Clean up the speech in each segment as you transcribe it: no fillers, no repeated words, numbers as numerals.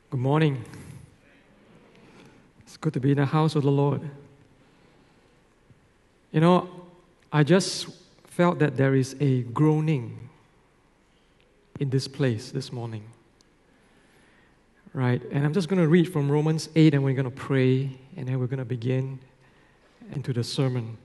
Good morning. It's good to be in the house of the Lord. You know, I just felt that there is a groaning in this place this morning. Right? And I'm just going to read from Romans 8 and we're going to pray and then we're going to begin into the sermon.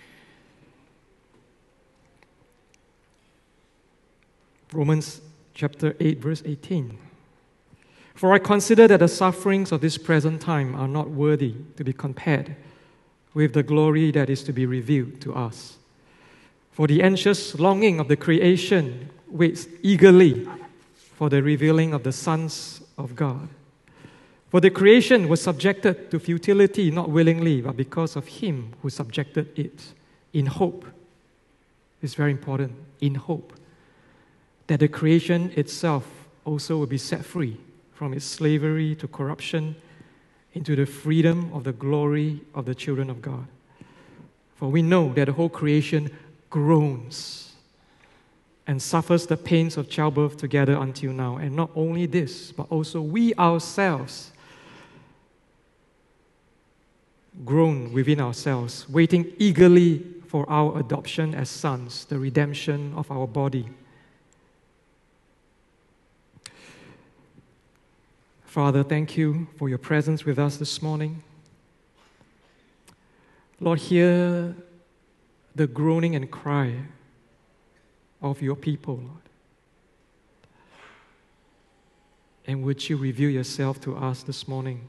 Romans chapter 8, verse 18. For I consider that the sufferings of this present time are not worthy to be compared with the glory that is to be revealed to us. For the anxious longing of the creation waits eagerly for the revealing of the sons of God. For the creation was subjected to futility, not willingly, but because of Him who subjected it, in hope. It's very important, in hope, that the creation itself also will be set free from its slavery to corruption into the freedom of the glory of the children of God. For we know that the whole creation groans and suffers the pains of childbirth together until now. And not only this, but also we ourselves groan within ourselves, waiting eagerly for our adoption as sons, the redemption of our body. Father, thank you for your presence with us this morning. Lord, hear the groaning and cry of your people, Lord. And would you reveal yourself to us this morning?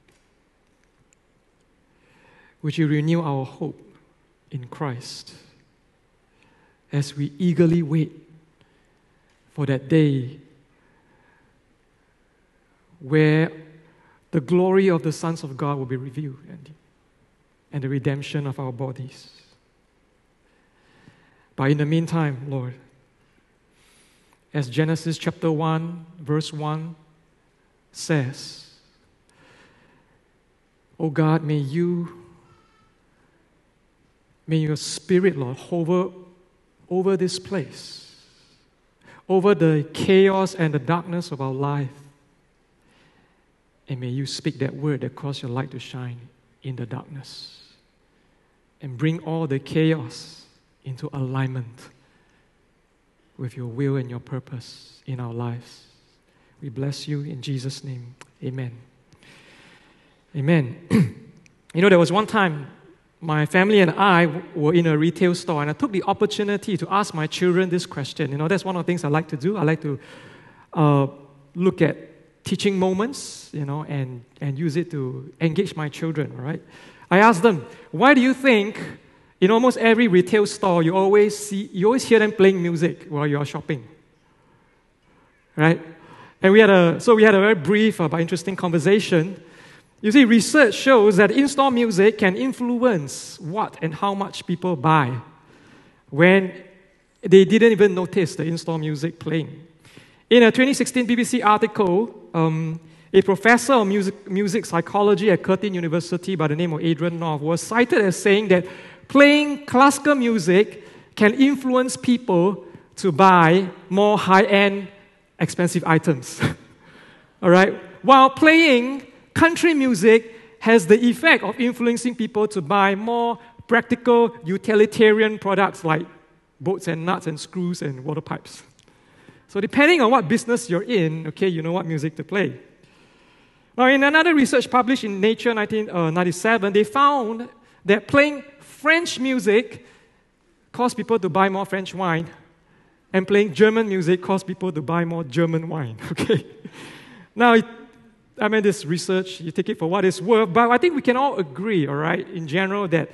Would you renew our hope in Christ as we eagerly wait for that day where the glory of the sons of God will be revealed and the redemption of our bodies. But in the meantime, Lord, as Genesis chapter 1, verse 1 says, Oh God, may your Spirit, Lord, hover over this place, over the chaos and the darkness of our life. And may you speak that word that caused your light to shine in the darkness and bring all the chaos into alignment with your will and your purpose in our lives. We bless you in Jesus' name. Amen. Amen. You know, there was one time my family and I were in a retail store and I took the opportunity to ask my children this question. You know, that's one of the things I like to do. I like to look at teaching moments, you know, and use it to engage my children, right? I asked them, why do you think in almost every retail store you always hear them playing music while you are shopping, right? And we had a very brief but interesting conversation. You see, research shows that in-store music can influence what and how much people buy when they didn't even notice the in-store music playing. In a 2016 BBC article, a professor of music psychology at Curtin University by the name of Adrian North was cited as saying that playing classical music can influence people to buy more high-end, expensive items. All right? While playing country music has the effect of influencing people to buy more practical, utilitarian products like bolts and nuts and screws and water pipes. So depending on what business you're in, okay, you know what music to play. Now, in another research published in Nature 1997, they found that playing French music caused people to buy more French wine, and playing German music caused people to buy more German wine, okay? Now, this research, you take it for what it's worth, but I think we can all agree, all right, in general, that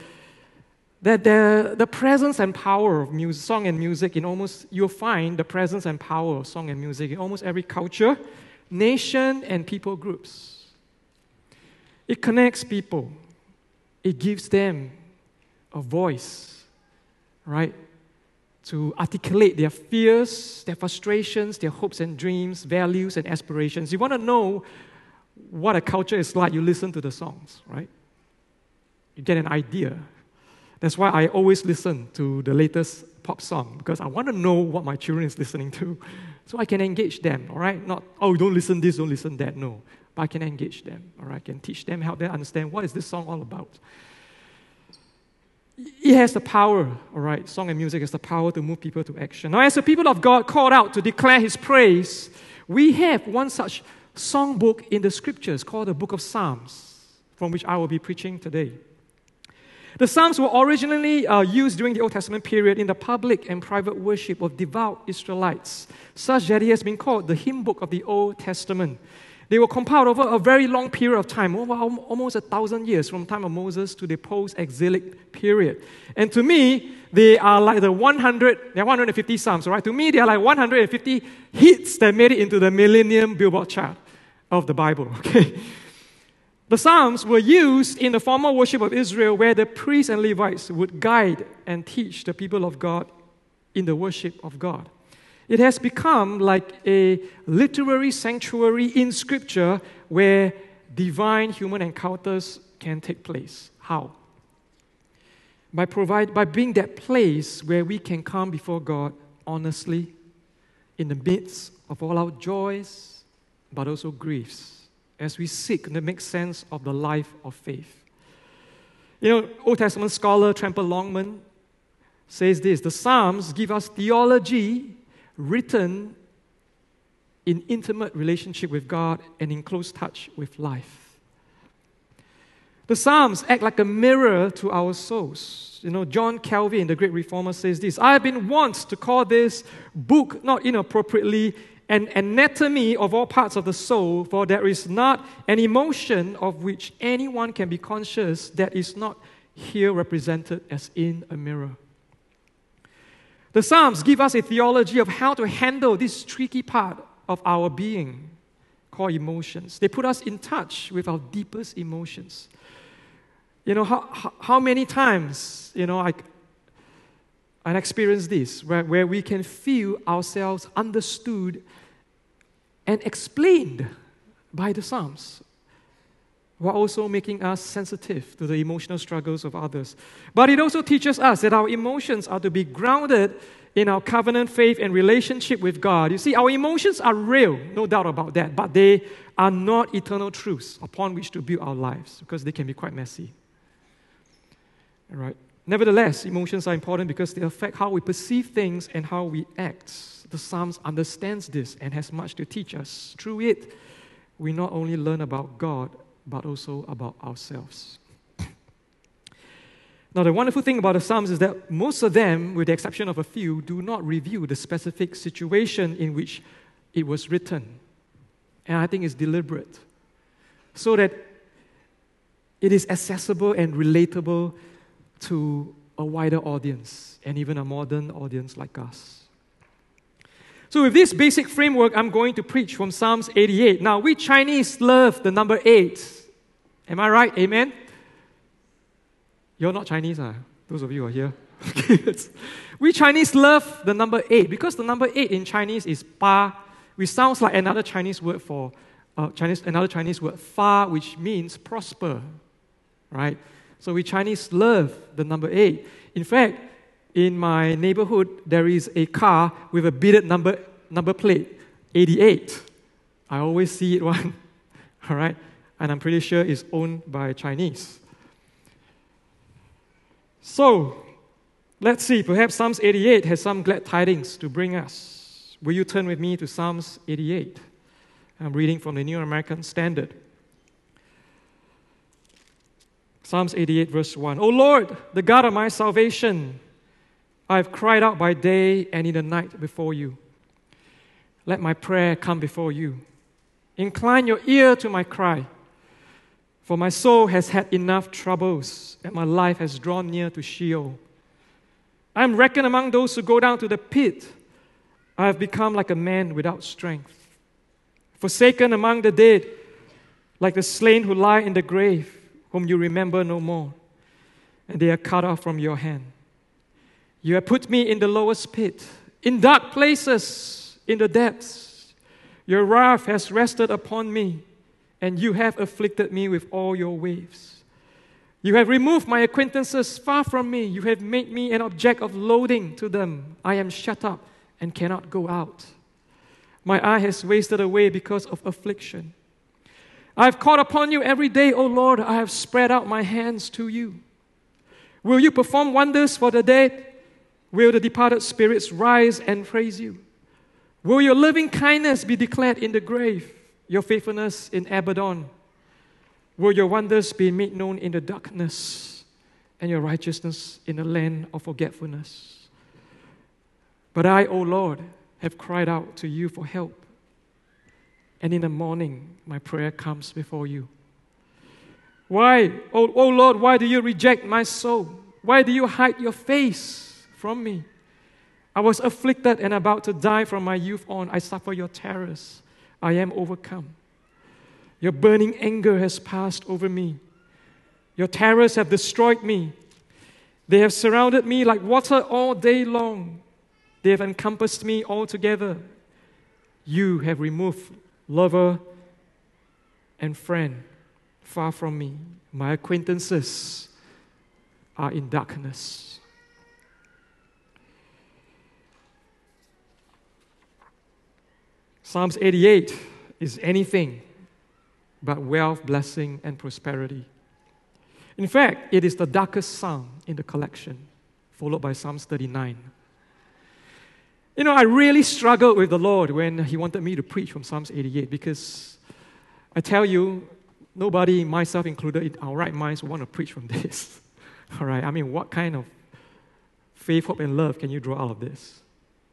the presence and power of music, song and music you'll find the presence and power of song and music in almost every culture, nation, and people groups. It connects people. It gives them a voice, right, to articulate their fears, their frustrations, their hopes and dreams, values and aspirations. You want to know what a culture is like, you listen to the songs, right? You get an idea. That's why I always listen to the latest pop song, because I want to know what my children is listening to so I can engage them, all right? Not, oh, don't listen this, don't listen that. No. but I can engage them, all right? I can teach them, help them understand what is this song all about. It has the power, all right? Song and music has the power to move people to action. Now, as the people of God called out to declare His praise, we have one such songbook in the Scriptures called the Book of Psalms, from which I will be preaching today. The Psalms were originally used during the Old Testament period in the public and private worship of devout Israelites, such that it has been called the hymn book of the Old Testament. They were compiled over a very long period of time, over almost 1,000 years, from the time of Moses to the post-exilic period. And to me, they are like there are 150 Psalms, right? To me, they are like 150 hits that made it into the Millennium Billboard chart of the Bible, okay? The Psalms were used in the formal worship of Israel, where the priests and Levites would guide and teach the people of God in the worship of God. It has become like a literary sanctuary in Scripture where divine human encounters can take place. How? By being that place where we can come before God honestly in the midst of all our joys, but also griefs, as we seek to make sense of the life of faith. You know, Old Testament scholar Tramper Longman says this: the Psalms give us theology written in intimate relationship with God and in close touch with life. The Psalms act like a mirror to our souls. You know, John Calvin, the great reformer, says this: I have been wont to call this book, not inappropriately, an anatomy of all parts of the soul, for there is not an emotion of which anyone can be conscious that is not here represented as in a mirror. The Psalms give us a theology of how to handle this tricky part of our being called emotions. They put us in touch with our deepest emotions. You know, how many times, you know, I experienced this, where we can feel ourselves understood and explained by the Psalms, while also making us sensitive to the emotional struggles of others. But it also teaches us that our emotions are to be grounded in our covenant faith and relationship with God. You see, our emotions are real, no doubt about that, but they are not eternal truths upon which to build our lives, because they can be quite messy. All right. Nevertheless, emotions are important because they affect how we perceive things and how we act. The Psalms understands this and has much to teach us. Through it, we not only learn about God, but also about ourselves. Now, the wonderful thing about the Psalms is that most of them, with the exception of a few, do not review the specific situation in which it was written. And I think it's deliberate, so that it is accessible and relatable to a wider audience, and even a modern audience like us. So with this basic framework, I'm going to preach from Psalms 88. Now, we Chinese love the number 8. Am I right? Amen? You're not Chinese, those of you who are here. We Chinese love the number 8 because the number 8 in Chinese is pa, which sounds like another Chinese word for fa, which means prosper, right? So we Chinese love the number 8. In fact, in my neighborhood, there is a car with a beaded number plate, 88. I always see it one, all right? And I'm pretty sure it's owned by Chinese. So, let's see, perhaps Psalms 88 has some glad tidings to bring us. Will you turn with me to Psalms 88? I'm reading from the New American Standard. Psalms 88, verse 1. O Lord, the God of my salvation, I have cried out by day and in the night before you. Let my prayer come before you. Incline your ear to my cry. For my soul has had enough troubles, and my life has drawn near to Sheol. I am reckoned among those who go down to the pit. I have become like a man without strength, forsaken among the dead, like the slain who lie in the grave, whom you remember no more, and they are cut off from your hand. You have put me in the lowest pit, in dark places, in the depths. Your wrath has rested upon me, and you have afflicted me with all your waves. You have removed my acquaintances far from me. You have made me an object of loathing to them. I am shut up and cannot go out. My eye has wasted away because of affliction. I have called upon you every day, O Lord. I have spread out my hands to you. Will you perform wonders for the dead? Will the departed spirits rise and praise you? Will your loving kindness be declared in the grave, your faithfulness in Abaddon? Will your wonders be made known in the darkness, and your righteousness in the land of forgetfulness? But I, O Lord, have cried out to you for help, and in the morning my prayer comes before you. Why, O Lord, why do you reject my soul? Why do you hide your face from me? I was afflicted and about to die from my youth on. I suffer your terrors. I am overcome. Your burning anger has passed over me. Your terrors have destroyed me. They have surrounded me like water all day long. They have encompassed me altogether. You have removed lover and friend far from me. My acquaintances are in darkness. Psalms 88 is anything but wealth, blessing, and prosperity. In fact, it is the darkest psalm in the collection, followed by Psalms 39. I really struggled with the Lord when He wanted me to preach from Psalms 88 because I tell you, nobody, myself included, in our right minds would want to preach from this. All right, I mean, what kind of faith, hope, and love can you draw out of this?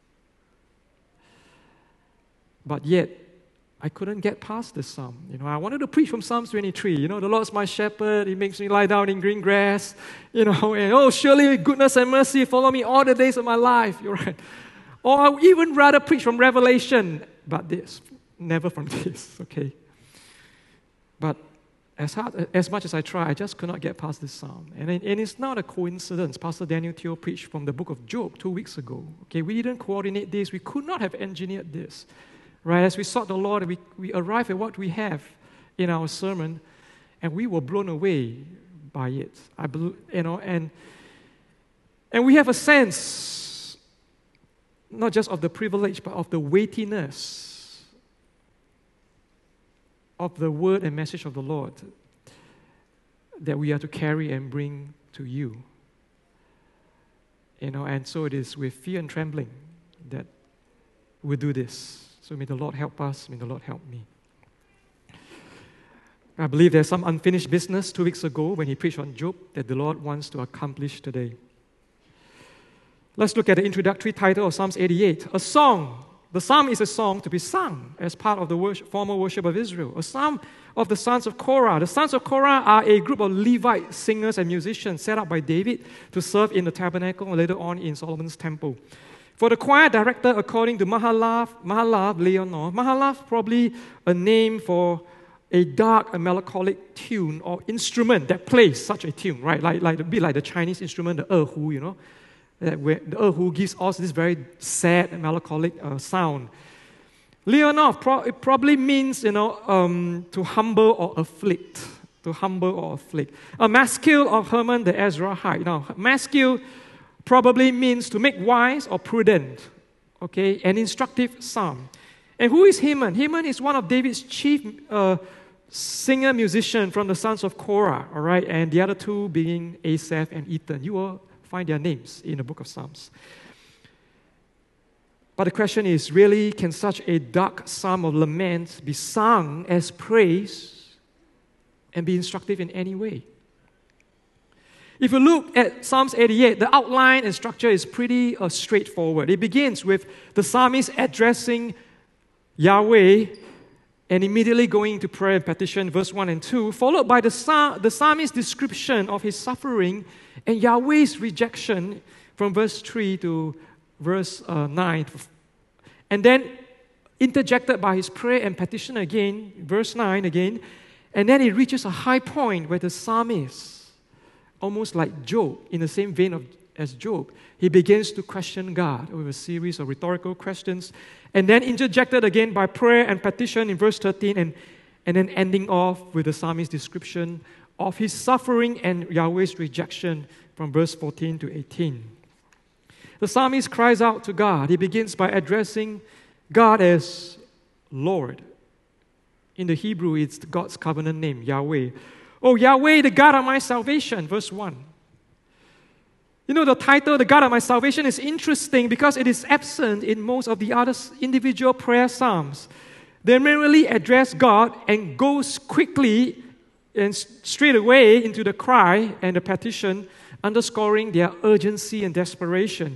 But yet, I couldn't get past this psalm. I wanted to preach from Psalms 23. The Lord's my shepherd. He makes me lie down in green grass. And surely goodness and mercy follow me all the days of my life. You're right. Or I would even rather preach from Revelation. But this, never from this, okay? But as much as I try, I just could not get past this psalm. And it's not a coincidence. Pastor Daniel Teo preached from the book of Job 2 weeks ago. Okay, we didn't coordinate this. We could not have engineered this. Right, as we sought the Lord, we arrived at what we have in our sermon, and we were blown away by it. And we have a sense, not just of the privilege, but of the weightiness of the word and message of the Lord that we are to carry and bring to you. And so it is with fear and trembling that we do this. So may the Lord help us, may the Lord help me. I believe there's some unfinished business 2 weeks ago when He preached on Job that the Lord wants to accomplish today. Let's look at the introductory title of Psalms 88, a song. The psalm is a song to be sung as part of the formal worship of Israel, a psalm of the sons of Korah. The sons of Korah are a group of Levite singers and musicians set up by David to serve in the tabernacle and later on in Solomon's temple. For the choir director, according to Mahalath Leonor, Mahalath probably a name for a dark and melancholic tune or instrument that plays such a tune, right? A bit like the Chinese instrument, the erhu, that where the erhu gives us this very sad and melancholic sound. Leonor probably means, to humble or afflict. To humble or afflict. A maskil of Herman the Ezrahite. Now, maskil probably means to make wise or prudent, okay, an instructive psalm. And who is Heman? Heman is one of David's chief singer-musician from the sons of Korah, all right, and the other two being Asaph and Ethan. You will find their names in the book of Psalms. But the question is, really, can such a dark psalm of lament be sung as praise and be instructive in any way? If you look at Psalms 88, the outline and structure is pretty straightforward. It begins with the psalmist addressing Yahweh and immediately going into prayer and petition, verse 1 and 2, followed by the psalmist's description of his suffering and Yahweh's rejection from verse 3 to verse 9. And then interjected by his prayer and petition again, verse 9 again, and then it reaches a high point where the psalmist, almost like Job, in the same vein as Job, he begins to question God with a series of rhetorical questions, and then interjected again by prayer and petition in verse 13, and then ending off with the psalmist's description of his suffering and Yahweh's rejection from verse 14 to 18. The psalmist cries out to God. He begins by addressing God as Lord In the Hebrew, it's God's covenant name, Yahweh. Oh, Yahweh, the God of my salvation, verse 1. You know, the title, the God of my salvation, is interesting because it is absent in most of the other individual prayer psalms. They merely address God and goes quickly and straight away into the cry and the petition, underscoring their urgency and desperation.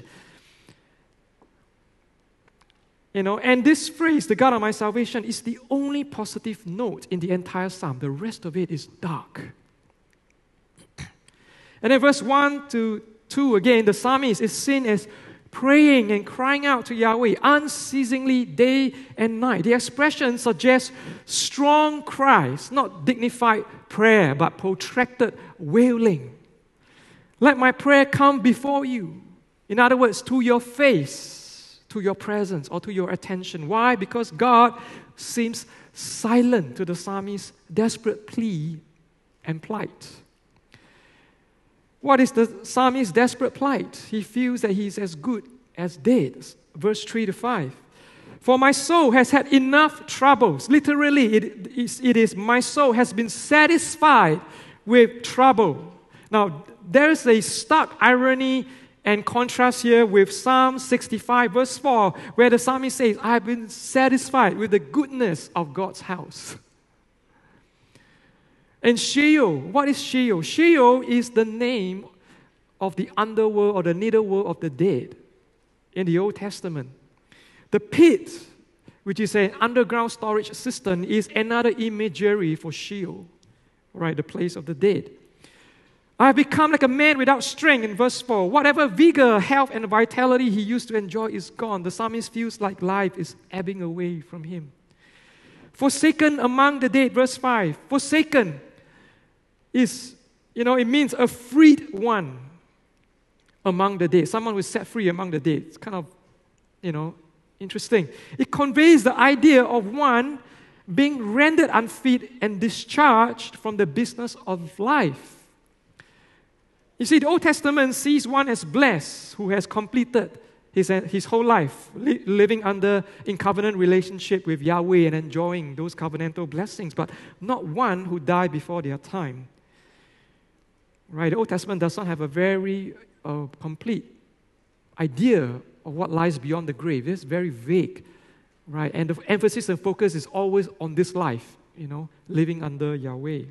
You know, and this phrase, the God of my salvation, is the only positive note in the entire psalm. The rest of it is dark. And then verse 1 to 2, again, the psalmist is seen as praying and crying out to Yahweh unceasingly day and night. The expression suggests strong cries, not dignified prayer, but protracted wailing. Let my prayer come before you. In other words, to your face, to your presence, or to your attention. Why? Because God seems silent to the psalmist's desperate plea and plight. What is the psalmist's desperate plight? He feels that he's as good as dead. Verse 3 to 5. For my soul has had enough troubles. Literally, it is my soul has been satisfied with trouble. Now, there's a stark irony and contrast here with Psalm 65, verse 4, where the psalmist says, I have been satisfied with the goodness of God's house. And Sheol, what is Sheol? Sheol is the name of the underworld or the netherworld of the dead in the Old Testament. The pit, which is an underground storage system, is another imagery for Sheol, right, the place of the dead. I have become like a man without strength, in verse 4. Whatever vigor, health, and vitality he used to enjoy is gone. The psalmist feels like life is ebbing away from him. Forsaken among the dead, verse 5. Forsaken is, it means a freed one among the dead. Someone who is set free among the dead. It's kind of, interesting. It conveys the idea of one being rendered unfit and discharged from the business of life. You see, the Old Testament sees one as blessed who has completed his whole life living in covenant relationship with Yahweh and enjoying those covenantal blessings, but not one who died before their time. Right? The Old Testament does not have a very complete idea of what lies beyond the grave. It's very vague, right? And the emphasis and focus is always on this life, living under Yahweh.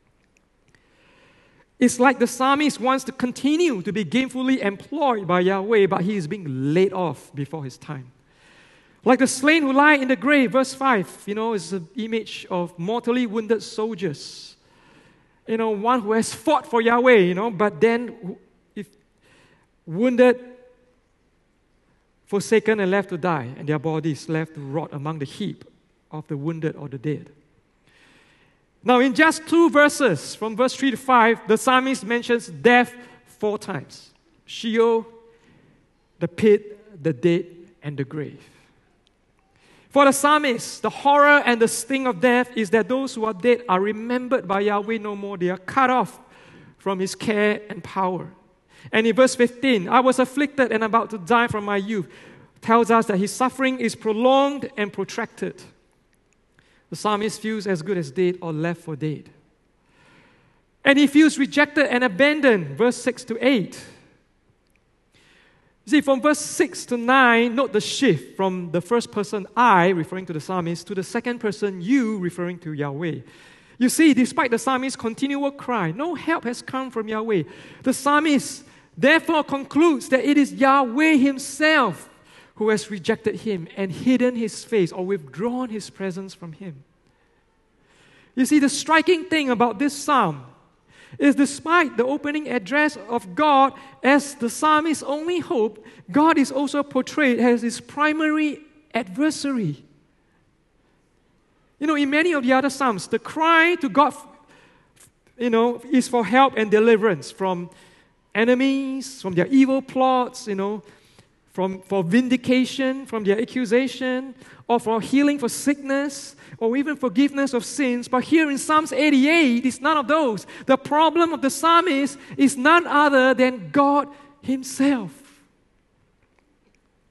It's like the psalmist wants to continue to be gainfully employed by Yahweh, but he is being laid off before his time. Like the slain who lie in the grave, verse 5, is an image of mortally wounded soldiers. One who has fought for Yahweh, but then if wounded, forsaken and left to die, and their bodies left to rot among the heap of the wounded or the dead. Now, in just 2 verses, from verse 3 to 5, the psalmist mentions death 4 times. Sheol, the pit, the dead, and the grave. For the psalmist, the horror and the sting of death is that those who are dead are remembered by Yahweh no more. They are cut off from His care and power. And in verse 15, I was afflicted and about to die from my youth, tells us that his suffering is prolonged and protracted. The psalmist feels as good as dead or left for dead. And he feels rejected and abandoned, verse 6 to 8. You see, from verse 6 to 9, note the shift from the first person I, referring to the psalmist, to the second person you, referring to Yahweh. You see, despite the psalmist's continual cry, no help has come from Yahweh. The psalmist therefore concludes that it is Yahweh Himself who has rejected him and hidden His face or withdrawn His presence from him. You see, the striking thing about this psalm is despite the opening address of God as the psalmist's only hope, God is also portrayed as his primary adversary. In many of the other psalms, the cry to God, is for help and deliverance from enemies, from their evil plots, for vindication from their accusation, or for healing for sickness, or even forgiveness of sins. But here in Psalms 88, it's none of those. The problem of the psalmist is none other than God Himself.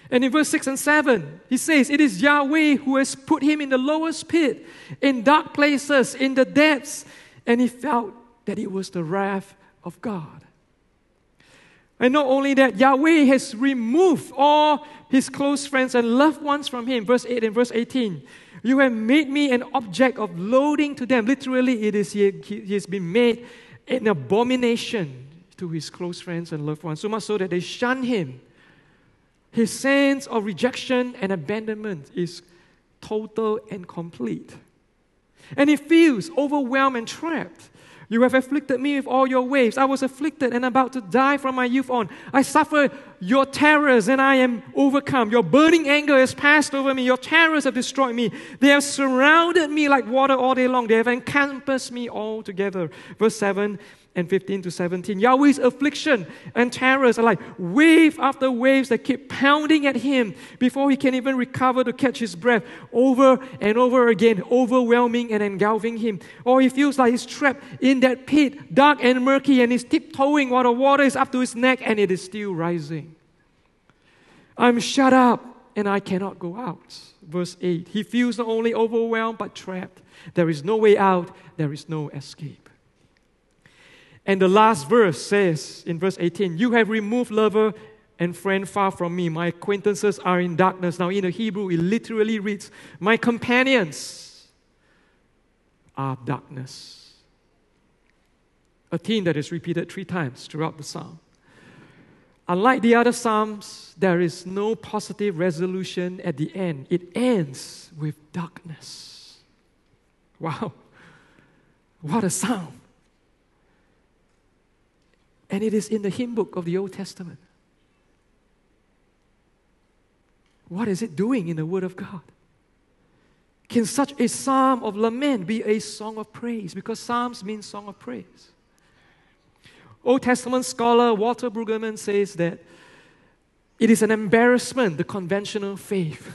And in verse 6 and 7, he says, it is Yahweh who has put him in the lowest pit, in dark places, in the depths, and he felt that it was the wrath of God. And not only that, Yahweh has removed all his close friends and loved ones from him. Verse 8 and verse 18. You have made me an object of loathing to them. Literally, it is he has been made an abomination to his close friends and loved ones, so much so that they shun him. His sense of rejection and abandonment is total and complete. And he feels overwhelmed and trapped. You have afflicted me with all your waves. I was afflicted and about to die from my youth on. I suffer your terrors and I am overcome. Your burning anger has passed over me. Your terrors have destroyed me. They have surrounded me like water all day long. They have encompassed me altogether. Verse 7 and 15 to 17. Yahweh's affliction and terrors are like wave after waves that keep pounding at him before he can even recover to catch his breath, over and over again, overwhelming and engulfing him. Or he feels like he's trapped in that pit, dark and murky, and he's tiptoeing while the water is up to his neck and it is still rising. I'm shut up and I cannot go out. Verse 8. He feels not only overwhelmed but trapped. There is no way out. There is no escape. And the last verse says, in verse 18, you have removed lover and friend far from me. My acquaintances are in darkness. Now in the Hebrew, it literally reads, my companions are darkness. A theme that is repeated 3 times throughout the psalm. Unlike the other psalms, there is no positive resolution at the end. It ends with darkness. Wow. What a psalm. And it is in the hymn book of the Old Testament. What is it doing in the Word of God? Can such a psalm of lament be a song of praise? Because psalms mean song of praise. Old Testament scholar Walter Brueggemann says that it is an embarrassment, the conventional faith.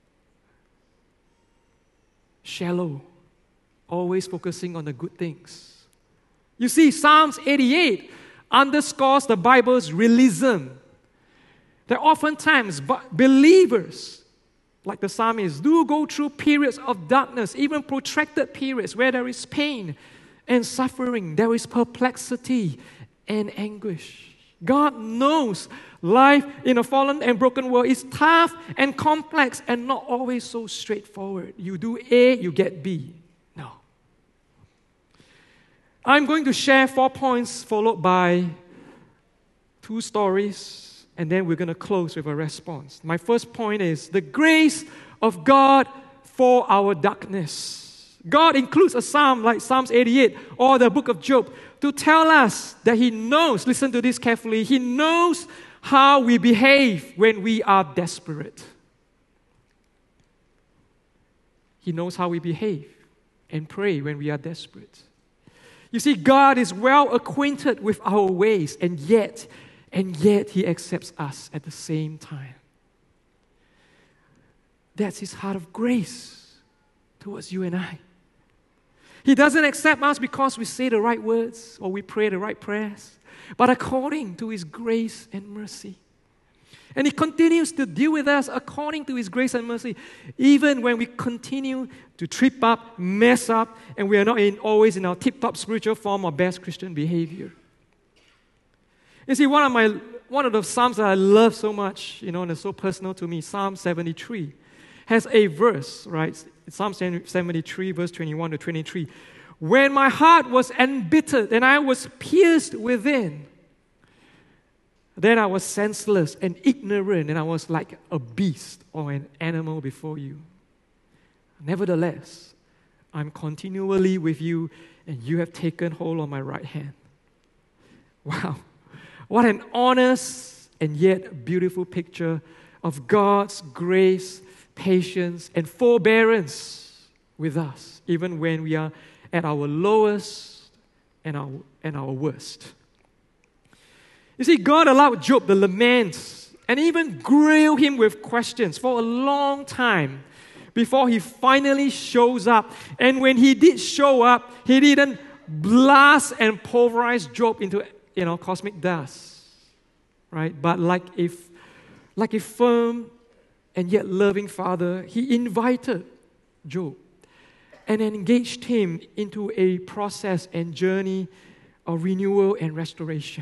Shallow, always focusing on the good things. You see, Psalms 88 underscores the Bible's realism. That oftentimes believers, like the psalmist, do go through periods of darkness, even protracted periods where there is pain and suffering, there is perplexity and anguish. God knows life in a fallen and broken world is tough and complex and not always so straightforward. You do A, you get B. No. I'm going to share 4 points followed by 2 stories, and then we're going to close with a response. My first point is the grace of God for our darkness. God includes a psalm like Psalms 88 or the book of Job to tell us that He knows, listen to this carefully, He knows how we behave when we are desperate. He knows how we behave and pray when we are desperate. You see, God is well acquainted with our ways, and yet He accepts us at the same time. That's His heart of grace towards you and I. He doesn't accept us because we say the right words or we pray the right prayers, but according to His grace and mercy. And He continues to deal with us according to His grace and mercy, even when we continue to trip up, mess up, and we are not always in our tip-top spiritual form or best Christian behavior. You see, one of the Psalms that I love so much, and it's so personal to me, Psalm 73, has a verse, right? Psalm 73, verse 21 to 23. When my heart was embittered and I was pierced within, then I was senseless and ignorant, and I was like a beast or an animal before you. Nevertheless, I'm continually with you, and you have taken hold of my right hand. Wow. What an honest and yet beautiful picture of God's grace, patience, and forbearance with us, even when we are at our lowest and our worst. You see, God allowed Job to lament and even grill him with questions for a long time before he finally shows up. And when he did show up, he didn't blast and pulverize Job into cosmic dust, right? But like a firm and yet loving Father, He invited Job and engaged him into a process and journey of renewal and restoration.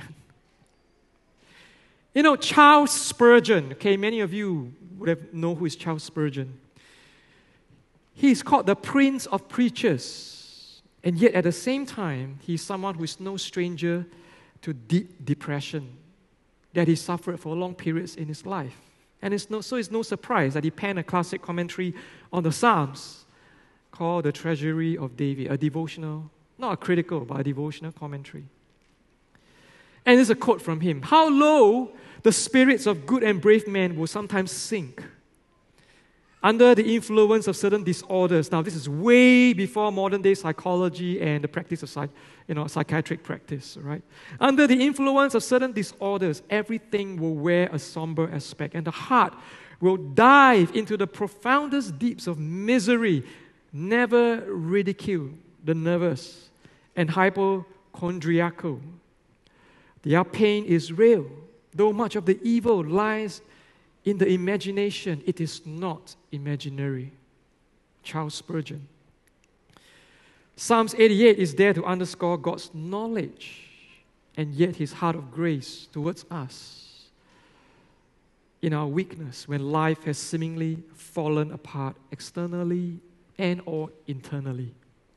You know, Charles Spurgeon, okay, many of you would know who is Charles Spurgeon. He is called the Prince of Preachers, and yet at the same time, he is someone who is no stranger to deep depression that he suffered for long periods in his life. And it's no surprise that he penned a classic commentary on the Psalms called The Treasury of David, a devotional, not a critical, but a devotional commentary. And there's a quote from him: "How low the spirits of good and brave men will sometimes sink under the influence of certain disorders." Now, this is way before modern-day psychology and the practice of psychiatric practice, right? Under the influence of certain disorders, everything will wear a somber aspect, and the heart will dive into the profoundest deeps of misery. Never ridicule the nervous and hypochondriacal. Their pain is real. Though much of the evil lies in the imagination, it is not imaginary. Charles Spurgeon. Psalms 88 is there to underscore God's knowledge and yet His heart of grace towards us in our weakness when life has seemingly fallen apart externally and or internally.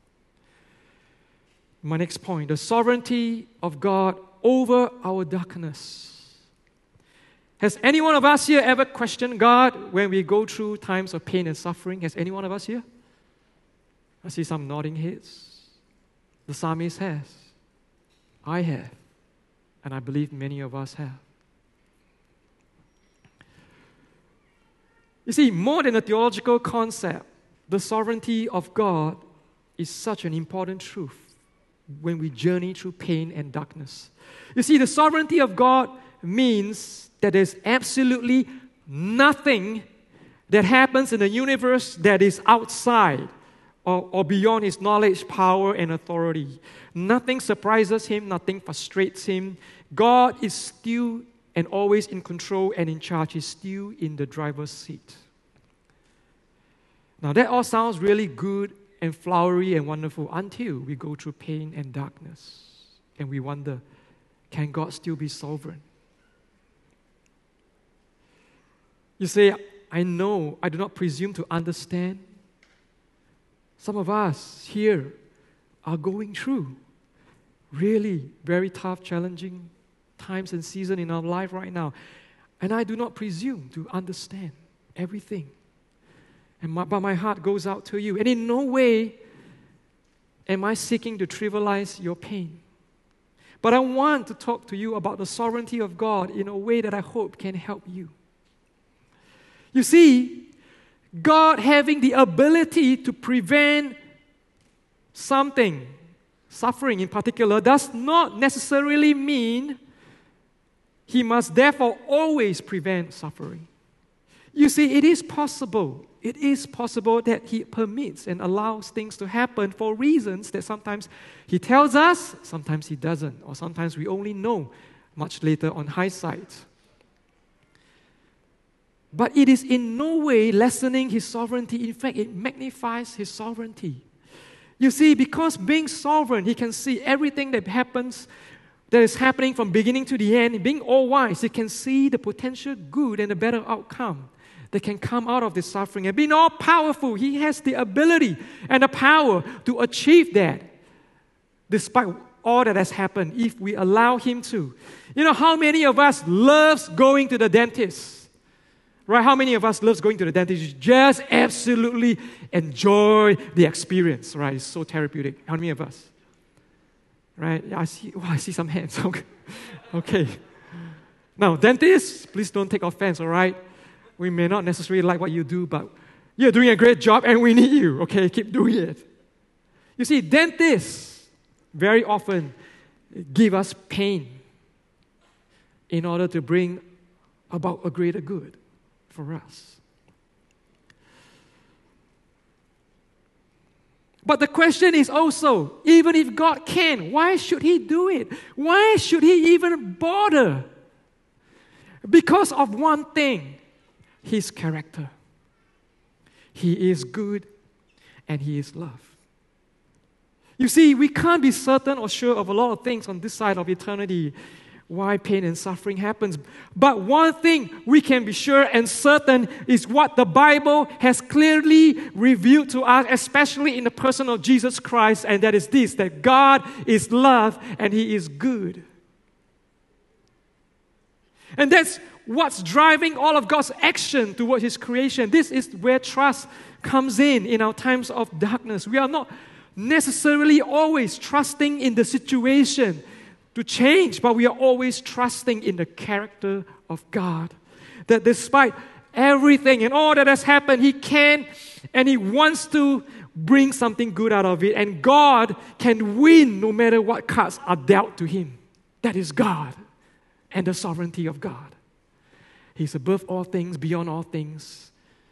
My next point, the sovereignty of God over our darkness. Has any one of us here ever questioned God when we go through times of pain and suffering? Has any one of us here? I see some nodding heads. The psalmist has. I have. And I believe many of us have. You see, more than a theological concept, the sovereignty of God is such an important truth when we journey through pain and darkness. You see, the sovereignty of God means that there's absolutely nothing that happens in the universe that is outside or beyond His knowledge, power, and authority. Nothing surprises Him, nothing frustrates Him. God is still and always in control and in charge. He's still in the driver's seat. Now, that all sounds really good and flowery and wonderful until we go through pain and darkness and we wonder, can God still be sovereign? You say, I know, I do not presume to understand. Some of us here are going through really very tough, challenging times and seasons in our life right now. And I do not presume to understand everything. But my heart goes out to you. And in no way am I seeking to trivialize your pain. But I want to talk to you about the sovereignty of God in a way that I hope can help you. You see, God having the ability to prevent something, suffering in particular, does not necessarily mean He must therefore always prevent suffering. You see, it is possible that He permits and allows things to happen for reasons that sometimes He tells us, sometimes He doesn't, or sometimes we only know much later on hindsight. But it is in no way lessening His sovereignty. In fact, it magnifies His sovereignty. You see, because being sovereign, He can see everything that happens, that is happening from beginning to the end. Being all-wise, He can see the potential good and the better outcome that can come out of this suffering. And being all-powerful, He has the ability and the power to achieve that despite all that has happened if we allow Him to. You know, how many of us loves going to the dentist? Right? How many of us loves going to the dentist? You just absolutely enjoy the experience, right? It's so therapeutic. How many of us? Right? I see some hands. Okay. Now, dentists, please don't take offense, all right? We may not necessarily like what you do, but you're doing a great job and we need you, okay? Keep doing it. You see, dentists very often give us pain in order to bring about a greater good for us. But the question is also, even if God can, why should He do it? Why should He even bother? Because of one thing. His character. He is good and He is love. You see, we can't be certain or sure of a lot of things on this side of eternity, why pain and suffering happens. But one thing we can be sure and certain is what the Bible has clearly revealed to us, especially in the person of Jesus Christ, and that is this, that God is love and He is good. And that's what's driving all of God's action towards His creation. This is where trust comes in our times of darkness. We are not necessarily always trusting in the situation to change, but we are always trusting in the character of God. That despite everything and all that has happened, He can and He wants to bring something good out of it. And God can win no matter what cards are dealt to Him. That is God and the sovereignty of God. He's above all things, beyond all things.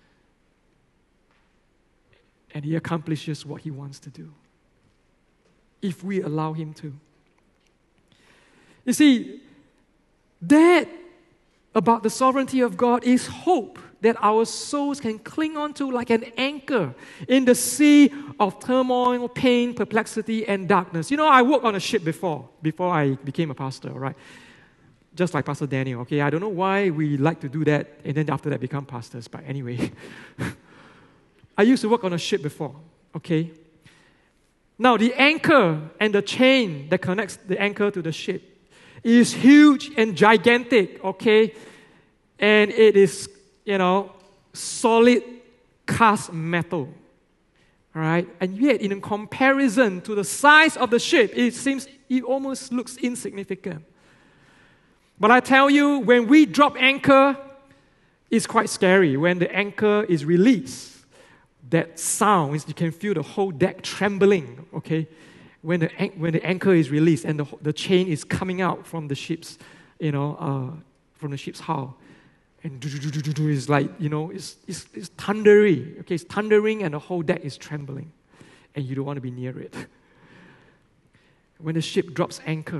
And He accomplishes what He wants to do, if we allow Him to. You see, that about the sovereignty of God is hope that our souls can cling on to like an anchor in the sea of turmoil, pain, perplexity, and darkness. You know, I worked on a ship before I became a pastor, right? Just like Pastor Daniel, okay? I don't know why we like to do that and then after that become pastors, but anyway. I used to work on a ship before, okay? Now, the anchor and the chain that connects the anchor to the ship is huge and gigantic, okay? And it is, solid cast metal, all right? And yet, in comparison to the size of the ship, it almost looks insignificant. But I tell you, when we drop anchor, it's quite scary. When the anchor is released, that sound, you can feel the whole deck trembling, okay? When the anchor is released and the chain is coming out from the ship's, from the ship's hull, and it's like, it's thundery, okay? It's thundering and the whole deck is trembling, and you don't want to be near it. When the ship drops anchor,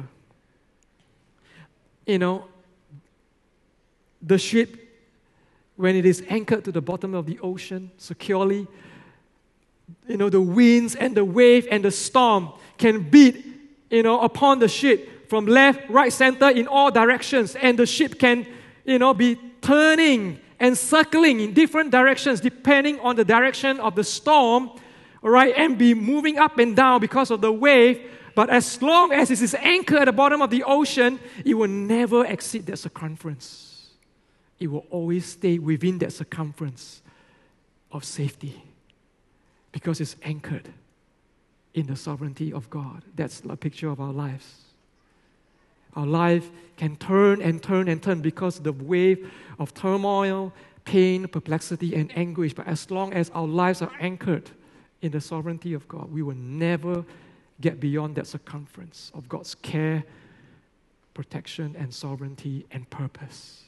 the ship, when it is anchored to the bottom of the ocean securely, the winds and the wave and the storm can beat, upon the ship from left, right, center, in all directions. And the ship can, be turning and circling in different directions depending on the direction of the storm, all right, and be moving up and down because of the wave. But as long as it is anchored at the bottom of the ocean, it will never exceed that circumference. It will always stay within that circumference of safety because it's anchored in the sovereignty of God. That's a picture of our lives. Our life can turn and turn and turn because of the wave of turmoil, pain, perplexity, and anguish. But as long as our lives are anchored in the sovereignty of God, we will never get beyond that circumference of God's care, protection, and sovereignty and purpose.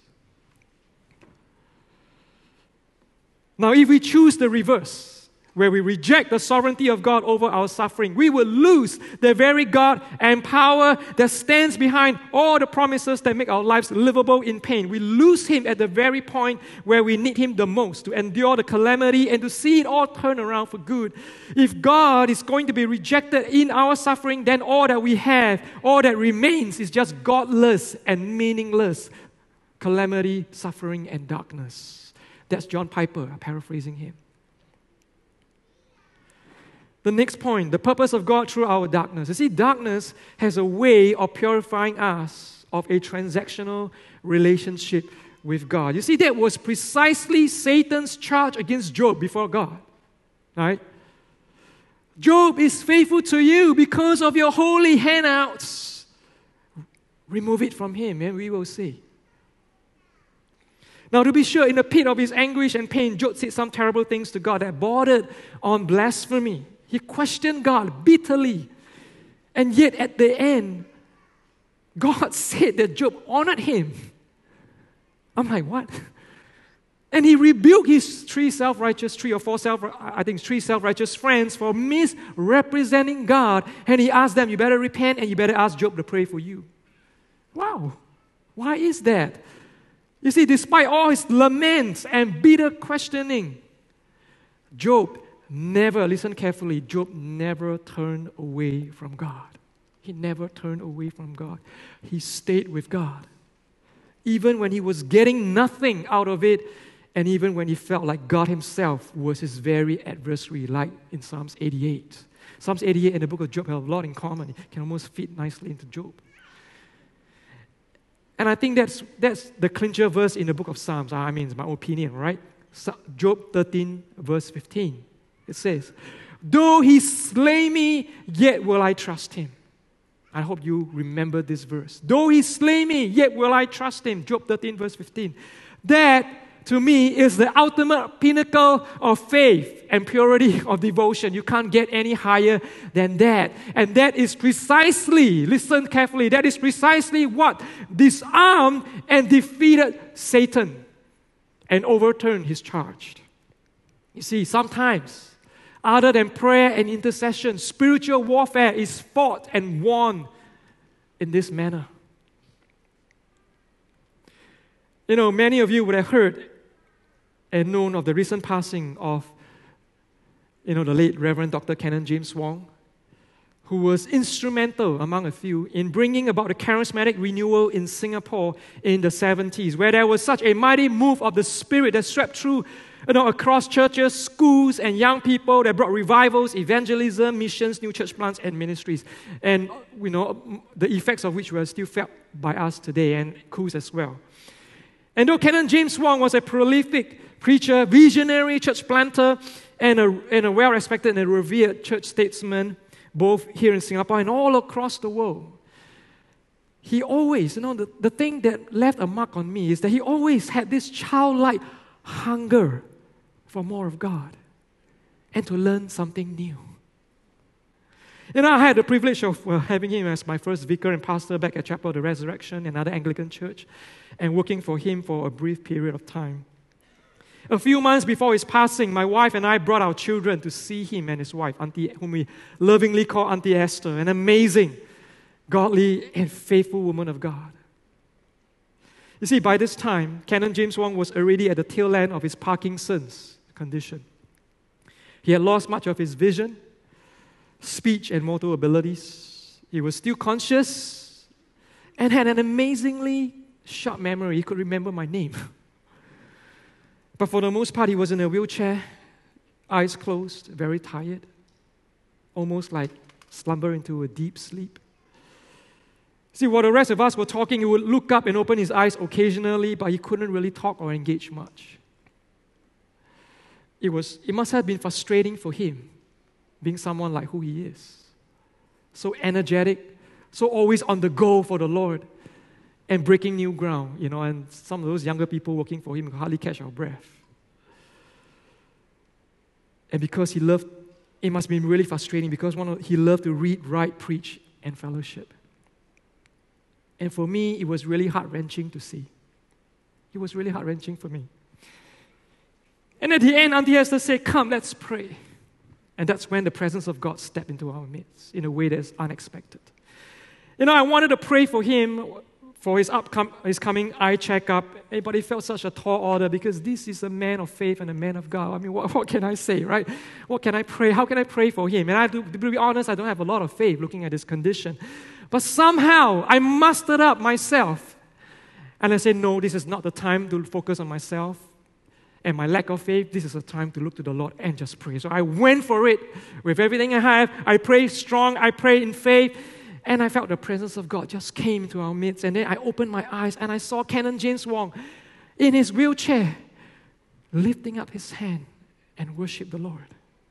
Now, if we choose the reverse, where we reject the sovereignty of God over our suffering, we will lose the very God and power that stands behind all the promises that make our lives livable in pain. We lose Him at the very point where we need Him the most to endure the calamity and to see it all turn around for good. If God is going to be rejected in our suffering, then all that we have, all that remains is just godless and meaningless calamity, suffering, and darkness. That's John Piper, I'm paraphrasing him. The next point, the purpose of God through our darkness. You see, darkness has a way of purifying us of a transactional relationship with God. You see, that was precisely Satan's charge against Job before God. Right? Job is faithful to you because of your holy handouts. Remove it from him and we will see. Now, to be sure, in the pit of his anguish and pain, Job said some terrible things to God that bordered on blasphemy. He questioned God bitterly. And yet, at the end, God said that Job honored him. I'm like, what? And he rebuked his three self-righteous friends for misrepresenting God. And he asked them, you better repent and you better ask Job to pray for you. Wow. Why is that? You see, despite all his laments and bitter questioning, Job never, listen carefully, Job never turned away from God. He never turned away from God. He stayed with God. Even when he was getting nothing out of it, and even when he felt like God himself was his very adversary, like in Psalms 88. Psalms 88 and the book of Job have a lot in common. It can almost fit nicely into Job. And I think that's the clincher verse in the book of Psalms. I mean, it's my opinion, right? Job 13, verse 15. It says, "Though he slay me, yet will I trust him." I hope you remember this verse. "Though he slay me, yet will I trust him." Job 13, verse 15. That, to me, is the ultimate pinnacle of faith and purity of devotion. You can't get any higher than that. And that is precisely, listen carefully, that is precisely what disarmed and defeated Satan and overturned his charge. You see, sometimes, other than prayer and intercession, spiritual warfare is fought and won in this manner. You know, many of you would have heard and known of the recent passing of, the late Reverend Dr. Canon James Wong, who was instrumental, among a few, in bringing about the charismatic renewal in Singapore in the 70s, where there was such a mighty move of the Spirit that swept through across churches, schools, and young people that brought revivals, evangelism, missions, new church plants, and ministries. And, the effects of which were still felt by us today, and schools as well. And though Canon James Wong was a prolific preacher, visionary church planter, and a well-respected and revered church statesman, both here in Singapore and all across the world, he always, the thing that left a mark on me is that he always had this childlike hunger for more of God and to learn something new. I had the privilege of having him as my first vicar and pastor back at Chapel of the Resurrection, another Anglican church, and working for him for a brief period of time. A few months before his passing, my wife and I brought our children to see him and his wife, Auntie, whom we lovingly call Auntie Esther, an amazing, godly, and faithful woman of God. You see, by this time, Canon James Wong was already at the tail end of his Parkinson's condition. He had lost much of his vision, speech, and motor abilities. He was still conscious and had an amazingly sharp memory. He could remember my name. But for the most part, he was in a wheelchair, eyes closed, very tired, almost like slumber into a deep sleep. See, while the rest of us were talking, he would look up and open his eyes occasionally, but he couldn't really talk or engage much. It must have been frustrating for him, being someone like who he is. So energetic, so always on the go for the Lord, and breaking new ground, and some of those younger people working for him could hardly catch our breath. And because he loved, it must have been really frustrating because he loved to read, write, preach, and fellowship. And for me, it was really heart-wrenching to see. It was really heart-wrenching for me. And at the end, Auntie Esther said, "Come, let's pray." And that's when the presence of God stepped into our midst in a way that's unexpected. I wanted to pray for him for his coming eye checkup, but it felt such a tall order because this is a man of faith and a man of God. I mean, what can I say, right? What can I pray? How can I pray for him? And to be honest, I don't have a lot of faith looking at his condition. But somehow, I mustered up myself. And I said, no, this is not the time to focus on myself and my lack of faith. This is a time to look to the Lord and just pray. So I went for it with everything I have. I prayed strong. I prayed in faith. And I felt the presence of God just came into our midst. And then I opened my eyes and I saw Canon James Wong in his wheelchair lifting up his hand and worship the Lord.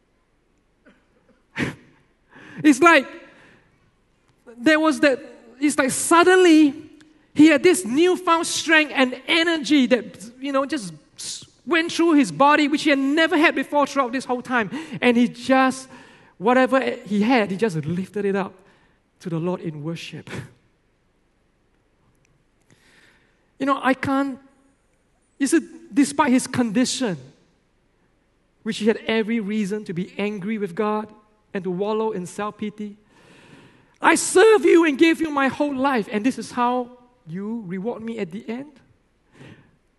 It's like suddenly he had this newfound strength and energy that, just went through his body, which he had never had before throughout this whole time. And he just, whatever he had, he just lifted it up to the Lord in worship. Despite his condition, which he had every reason to be angry with God and to wallow in self-pity, I serve you and gave you my whole life, and this is how you reward me at the end?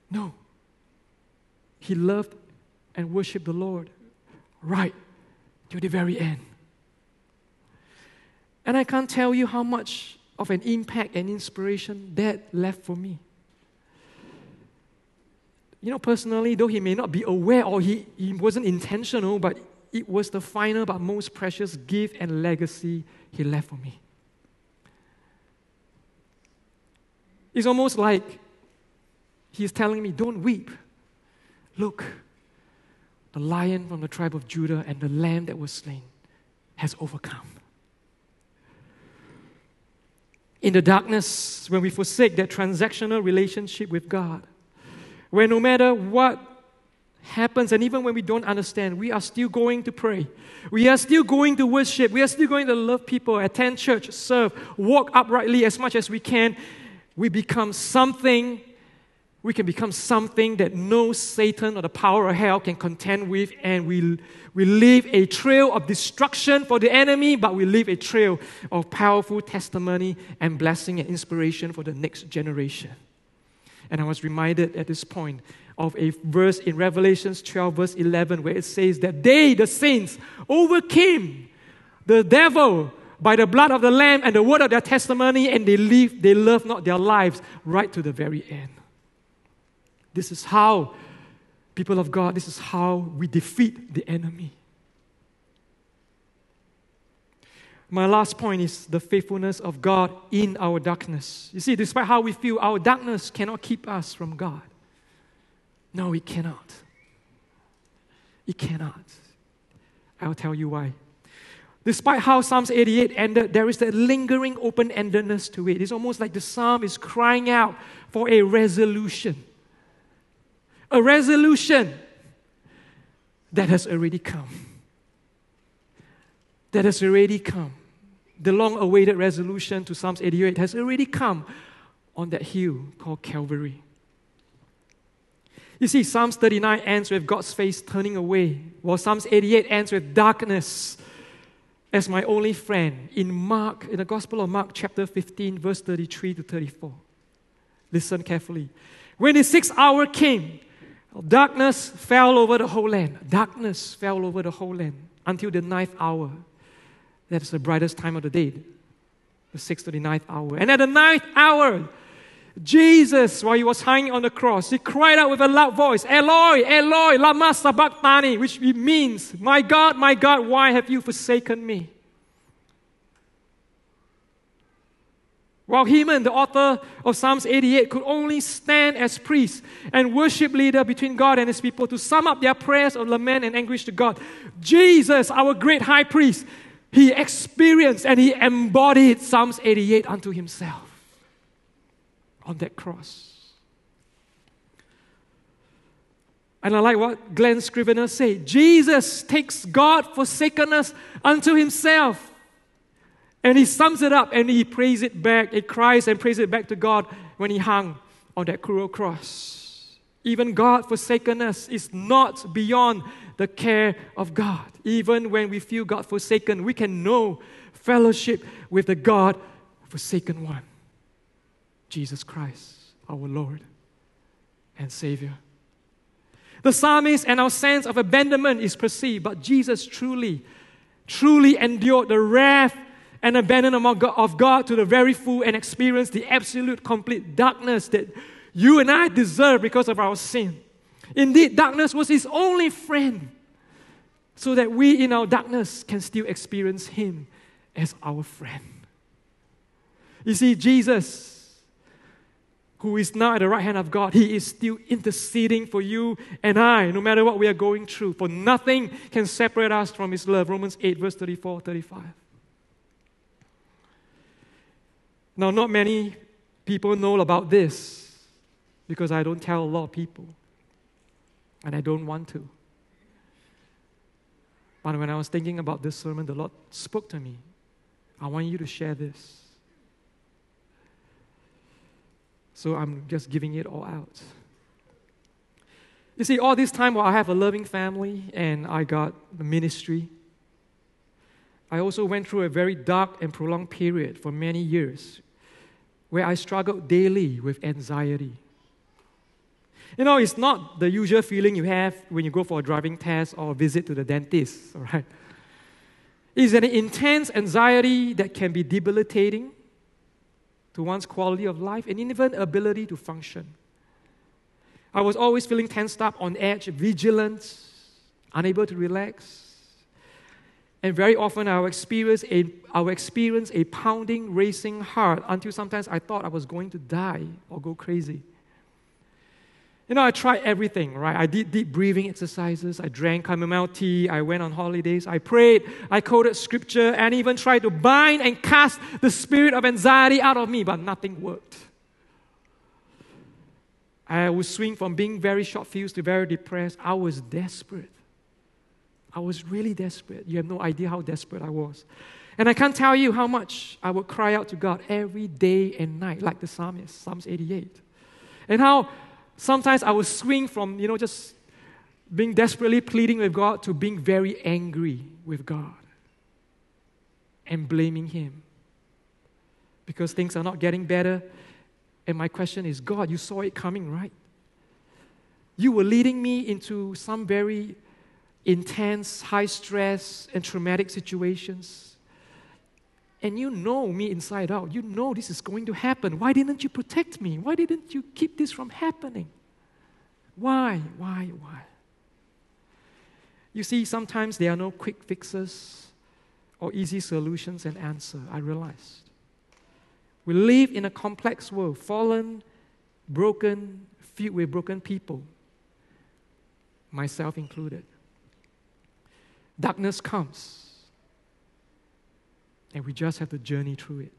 No. He loved and worshiped the Lord right to the very end. And I can't tell you how much of an impact and inspiration that left for me. Personally, though he may not be aware or he wasn't intentional, but it was the final but most precious gift and legacy he left for me. It's almost like he's telling me, don't weep. Look, the Lion from the tribe of Judah and the Lamb that was slain has overcome. In the darkness, when we forsake that transactional relationship with God, where no matter what happens, and even when we don't understand, we are still going to pray. We are still going to worship. We are still going to love people, attend church, serve, walk uprightly as much as we can. We can become something that no Satan or the power of hell can contend with, and we leave a trail of destruction for the enemy, but we leave a trail of powerful testimony and blessing and inspiration for the next generation. And I was reminded at this point of a verse in Revelation 12, verse 11, where it says that they, the saints, overcame the devil by the blood of the Lamb and the word of their testimony, and they love not their lives right to the very end. This is how, people of God, this is how we defeat the enemy. My last point is the faithfulness of God in our darkness. You see, despite how we feel, our darkness cannot keep us from God. No, it cannot. It cannot. I'll tell you why. Despite how Psalms 88 ended, there is that lingering open-endedness to it. It's almost like the psalm is crying out for a resolution. A resolution that has already come. That has already come. The long-awaited resolution to Psalms 88 has already come on that hill called Calvary. You see, Psalms 39 ends with God's face turning away, while Psalms 88 ends with darkness as my only friend. In the Gospel of Mark, chapter 15, verse 33 to 34. Listen carefully. When the 6th hour came, darkness fell over the whole land. Darkness fell over the whole land until the 9th hour. That is the brightest time of the day, the 6th to the 9th hour. And at the 9th hour, Jesus, while he was hanging on the cross, he cried out with a loud voice, Eloi, Eloi, lama sabachthani, which means, my God, why have you forsaken me? While Heman, the author of Psalms 88, could only stand as priest and worship leader between God and his people to sum up their prayers of lament and anguish to God, Jesus, our great high priest, he experienced and he embodied Psalms 88 unto himself on that cross. And I like what Glenn Scrivener said. Jesus takes God forsakenness unto himself. And he sums it up and he prays it back. He cries and prays it back to God when he hung on that cruel cross. Even God forsaken us is not beyond the care of God. Even when we feel God forsaken, we can know fellowship with the God forsaken one. Jesus Christ, our Lord and Savior. The psalmist and our sense of abandonment is perceived, but Jesus truly endured the wrath and abandonment of God to the very full and experienced the absolute complete darkness that you and I deserve because of our sin. Indeed, darkness was his only friend, so that we in our darkness can still experience him as our friend. You see, Jesus, who is now at the right hand of God, he is still interceding for you and I, no matter what we are going through. For nothing can separate us from his love. Romans 8, verse 34, 35. Now, not many people know about this because I don't tell a lot of people. And I don't want to. But when I was thinking about this sermon, the Lord spoke to me. I want you to share this. So I'm just giving it all out. You see, all this time while I have a loving family and I got the ministry, I also went through a very dark and prolonged period for many years where I struggled daily with anxiety. It's not the usual feeling you have when you go for a driving test or a visit to the dentist, all right? It's an intense anxiety that can be debilitating to one's quality of life and even ability to function. I was always feeling tensed up, on edge, vigilant, unable to relax. And very often I would experience a pounding, racing heart until sometimes I thought I was going to die or go crazy. I tried everything, right? I did deep breathing exercises. I drank chamomile tea. I went on holidays. I prayed. I quoted scripture and even tried to bind and cast the spirit of anxiety out of me, but nothing worked. I would swing from being very short-fused to very depressed. I was desperate. I was really desperate. You have no idea how desperate I was. And I can't tell you how much I would cry out to God every day and night, like the psalmist, Psalms 88. And how sometimes I would swing from, just being desperately pleading with God to being very angry with God and blaming Him because things are not getting better. And my question is, God, you saw it coming, right? You were leading me into some very intense, high stress, and traumatic situations. And you know me inside out. You know this is going to happen. Why didn't you protect me? Why didn't you keep this from happening? Why? You see, sometimes there are no quick fixes or easy solutions and answer, I realized. We live in a complex world, fallen, broken, filled with broken people, myself included. Darkness comes. And we just have to journey through it.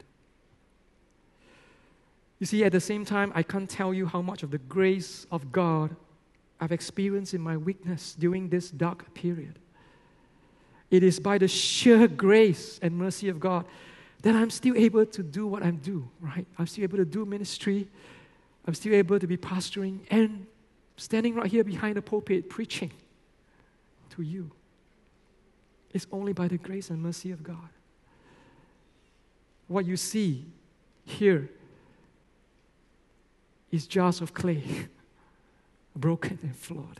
You see, at the same time, I can't tell you how much of the grace of God I've experienced in my weakness during this dark period. It is by the sheer grace and mercy of God that I'm still able to do what I do, right? I'm still able to do ministry. I'm still able to be pastoring and standing right here behind the pulpit preaching to you. It's only by the grace and mercy of God. What you see here is jars of clay, broken and flawed.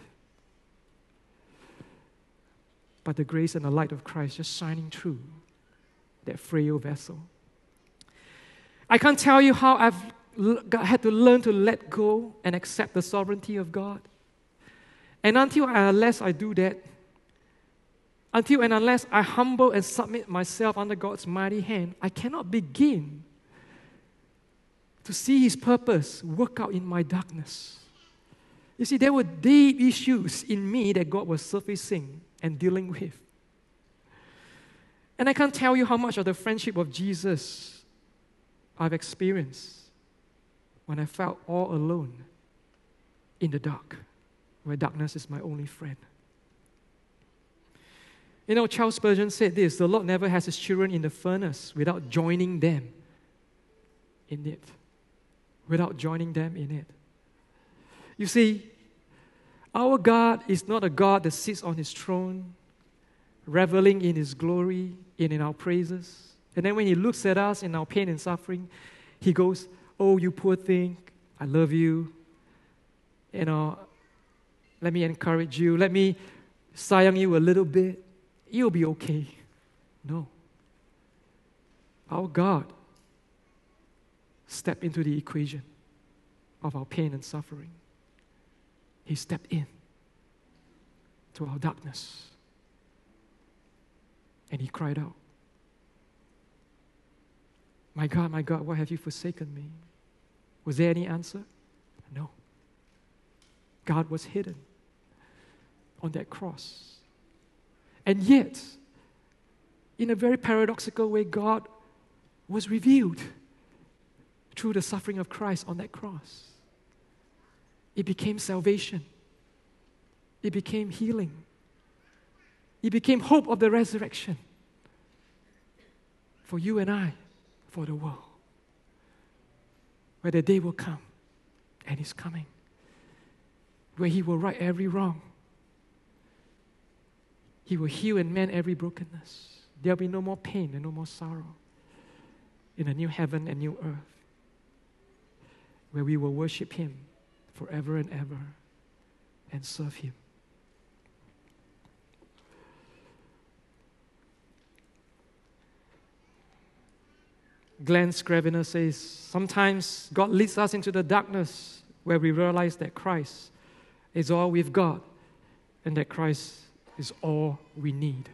But the grace and the light of Christ just shining through that frail vessel. I can't tell you how I've had to learn to let go and accept the sovereignty of God. And unless I do that, until and unless I humble and submit myself under God's mighty hand, I cannot begin to see His purpose work out in my darkness. You see, there were deep issues in me that God was surfacing and dealing with. And I can't tell you how much of the friendship of Jesus I've experienced when I felt all alone in the dark, where darkness is my only friend. Charles Spurgeon said this: the Lord never has His children in the furnace without joining them in it. Without joining them in it. You see, our God is not a God that sits on His throne, reveling in His glory and in our praises. And then when He looks at us in our pain and suffering, He goes, "Oh, you poor thing, I love you. Let me encourage you. Let me sayang you a little bit. You'll be okay." No. Our God stepped into the equation of our pain and suffering. He stepped in to our darkness. And He cried out, my God, why have you forsaken me?" Was there any answer? No. God was hidden on that cross. And yet, in a very paradoxical way, God was revealed through the suffering of Christ on that cross. It became salvation. It became healing. It became hope of the resurrection for you and I, for the world. Where the day will come, and it's coming, where He will right every wrong. He will heal and mend every brokenness. There will be no more pain and no more sorrow in a new heaven and new earth, where we will worship Him forever and ever and serve Him. Glenn Scrivener says, sometimes God leads us into the darkness where we realize that Christ is all we've got and that Christ is all we need.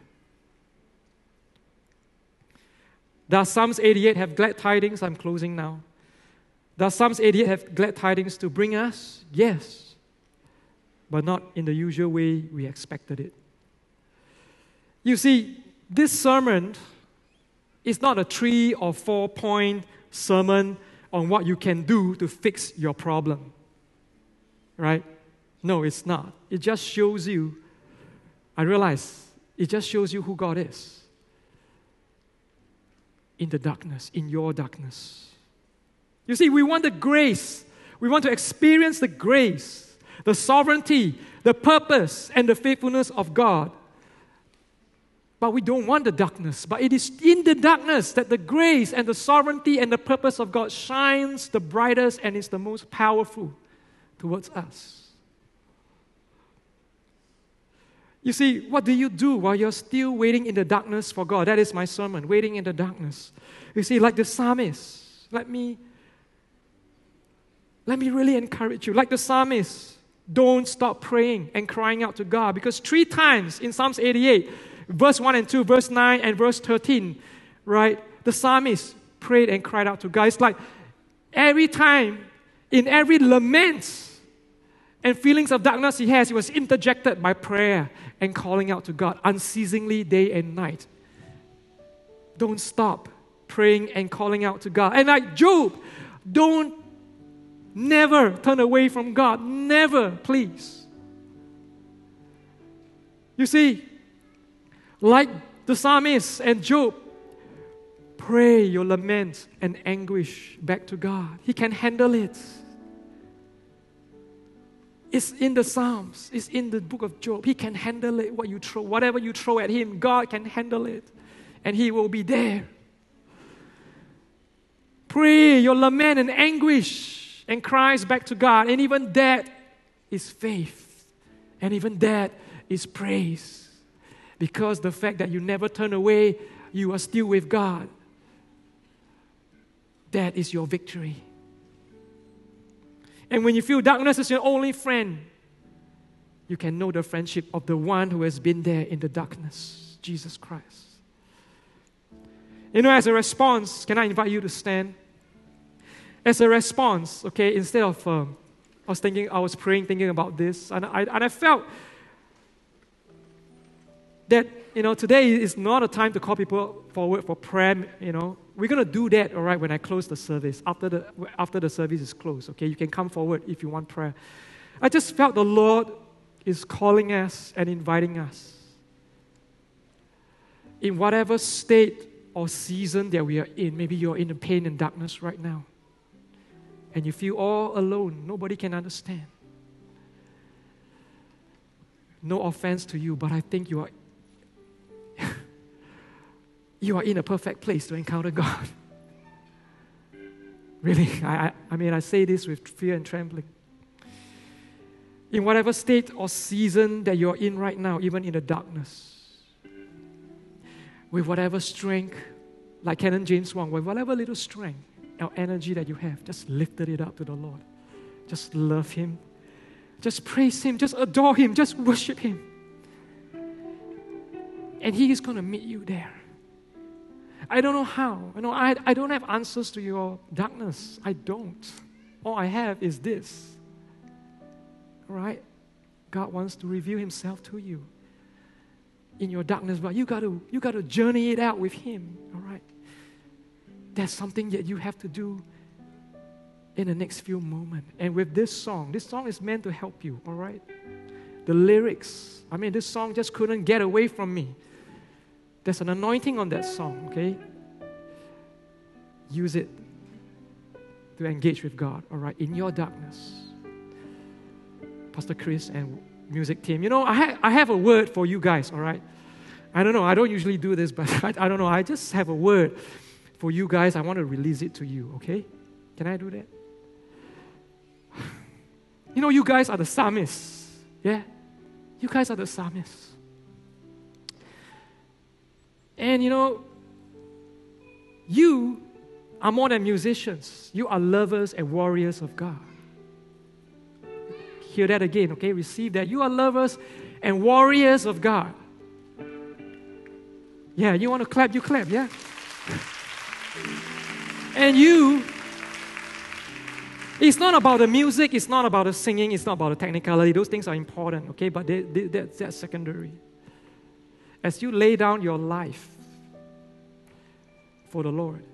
Does Psalms 88 have glad tidings? I'm closing now. Does Psalms 88 have glad tidings to bring us? Yes, but not in the usual way we expected it. You see, this sermon is not a 3 or 4 point sermon on what you can do to fix your problem. Right? No, it's not. It just shows you, I realize, it just shows you who God is. In the darkness, in your darkness. You see, we want the grace. We want to experience the grace, the sovereignty, the purpose, and the faithfulness of God. But we don't want the darkness. But it is in the darkness that the grace and the sovereignty and the purpose of God shines the brightest and is the most powerful towards us. You see, what do you do while you're still waiting in the darkness for God? That is my sermon, waiting in the darkness. You see, like the psalmist, let me really encourage you. Like the psalmist, don't stop praying and crying out to God, because 3 times in Psalms 88, verse 1 and 2, verse 9 and verse 13, right? The psalmist prayed and cried out to God. It's like every time, in every lament and feelings of darkness he has, he was interjected by prayer and calling out to God unceasingly day and night. Don't stop praying and calling out to God. And like Job, never turn away from God. Never, please. You see, like the psalmist and Job, pray your lament and anguish back to God. He can handle it. It's in the Psalms. It's in the book of Job. He can handle it. Whatever you throw at Him, God can handle it. And He will be there. Pray your lament and anguish and cries back to God. And even that is faith. And even that is praise. Because the fact that you never turn away, you are still with God. That is your victory. And when you feel darkness is your only friend, you can know the friendship of the one who has been there in the darkness, Jesus Christ. You know, as a response, can I invite you to stand? As a response, okay, instead of, I was praying, thinking about this, and I felt that, today is not a time to call people forward for prayer, We're going to do that, all right, when I close the service, after the service is closed, okay? You can come forward if you want prayer. I just felt the Lord is calling us and inviting us. In whatever state or season that we are in, maybe you're in the pain and darkness right now, and you feel all alone, nobody can understand. No offense to you, but I think you are in a perfect place to encounter God. Really, I say this with fear and trembling. In whatever state or season that you're in right now, even in the darkness, with whatever strength, like Canon James Wong, with whatever little strength or energy that you have, just lifted it up to the Lord. Just love Him. Just praise Him. Just adore Him. Just worship Him. And He is going to meet you there. I don't know how. I don't have answers to your darkness. I don't. All I have is this. All right? God wants to reveal Himself to you in your darkness, but you got to journey it out with Him. All right? That's something that you have to do in the next few moments. And with this song is meant to help you. All right? The lyrics. This song just couldn't get away from me. There's an anointing on that song, okay? Use it to engage with God, all right, in your darkness. Pastor Chris and music team, I have a word for you guys, all right? I don't know, I don't usually do this, but I don't know, I just have a word for you guys. I want to release it to you, okay? Can I do that? You guys are the psalmists. Yeah? You guys are the psalmists. And you are more than musicians. You are lovers and warriors of God. Hear that again, okay? Receive that. You are lovers and warriors of God. Yeah, you want to clap, you clap, yeah? And it's not about the music, it's not about the singing, it's not about the technicality. Those things are important, okay? But that's secondary. As you lay down your life for the Lord,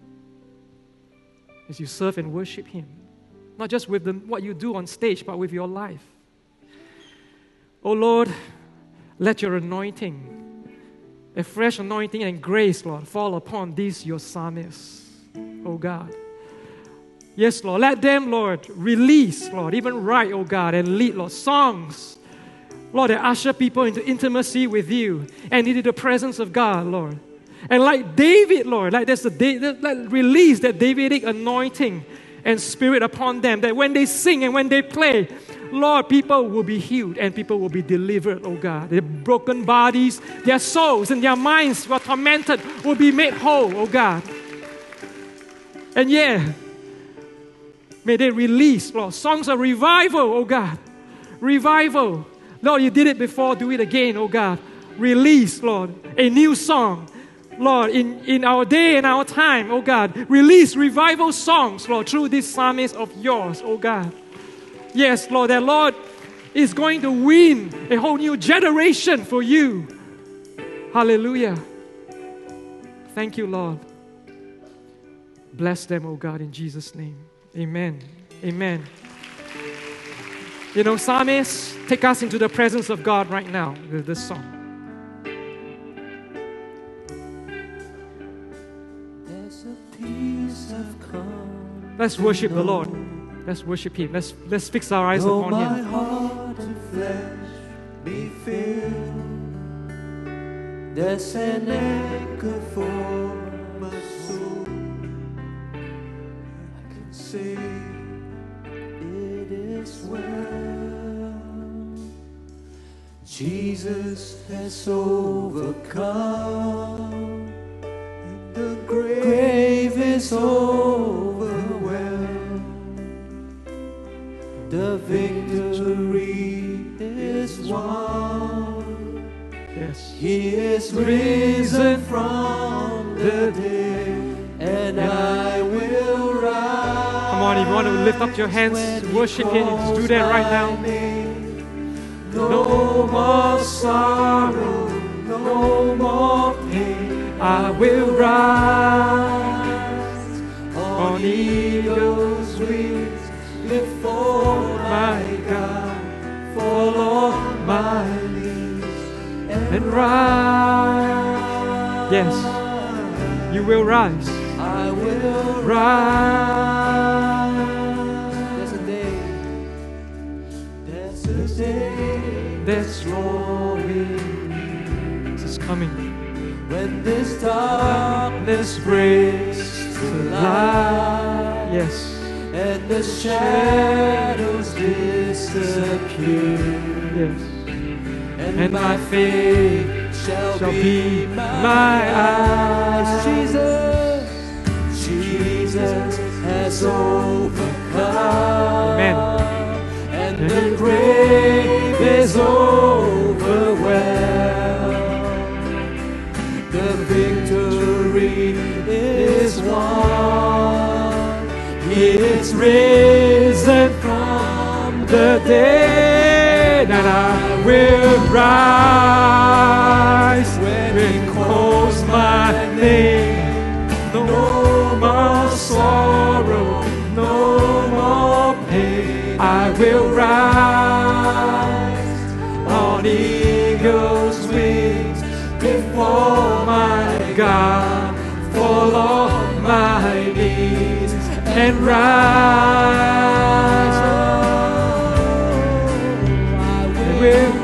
as you serve and worship Him, not just with what you do on stage, but with your life. Oh Lord, let your anointing, a fresh anointing and grace, Lord, fall upon these your psalmists, oh God. Yes, Lord, let them, Lord, release, Lord, even write, oh God, and lead, Lord, songs, Lord, that usher people into intimacy with you and into the presence of God, Lord. And like David, Lord, like release that Davidic anointing and spirit upon them, that when they sing and when they play, Lord, people will be healed and people will be delivered, oh God. Their broken bodies, their souls and their minds who are tormented will be made whole, oh God. And may they release, Lord, songs of revival, oh God. Revival. Lord, you did it before, do it again, oh God. Release, Lord, a new song. Lord, in our day and our time, oh God, release revival songs, Lord, through these psalmists of yours, oh God. Yes, Lord, that Lord is going to win a whole new generation for you. Hallelujah. Thank you, Lord. Bless them, oh God, in Jesus' name. Amen. Amen. Psalmists, take us into the presence of God right now with this song. Let's worship the Lord. Let's worship Him. Let's fix our eyes upon Him. My heart and flesh be filled. There's an anchor for my soul. I can say it is well. Jesus has overcome. The grave is overwhelmed. The victory is won. Yes. He is risen from the dead, and I will rise. Come on, if you want to lift up your hands, worship Him, do that right now. No more sorrow, no more pain. I will rise on eagle's wings before my God, fall on my knees and rise. Yes, you will rise. I will rise. There's a day that's roaring. This is coming. When this darkness breaks to light, yes, and the shadows disappear, yes, and my faith shall be my eyes. Jesus has overcome. Amen. And the grave is overwhelmed. The victory is won. He is risen from the dead, and I will rise when He calls my name. No more sorrow, no more pain. I will rise on eagle's wings before my God, fall on my knees and rise. I will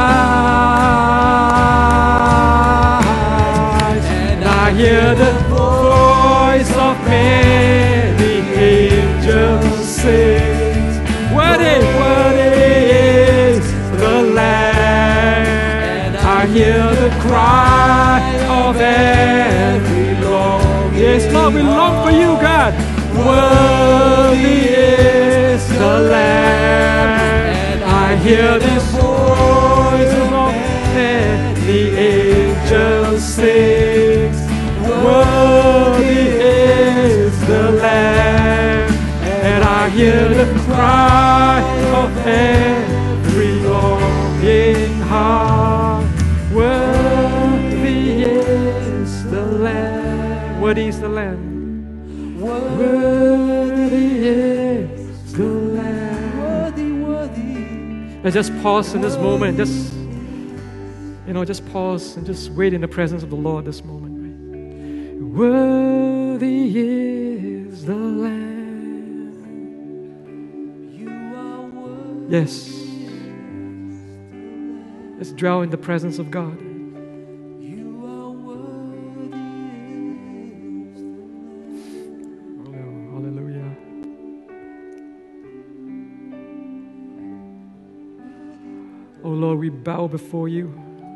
rise, and I hear the voice of many angels sing, worthy is the cry of every longing. Yes, Lord, we long for you, God. Worthy is the Lamb, and I hear this voice of the angels sing. Worthy is the Lamb, and I hear the cry of every longing heart. Worthy is the Lamb. Worthy is the Lamb. Worthy is the Lamb. Worthy. Let's just pause in this moment. Just pause and just wait in the presence of the Lord this moment. Worthy is the Lamb. Yes. Let's dwell in the presence of God. Hallelujah. Oh Lord, we bow before you.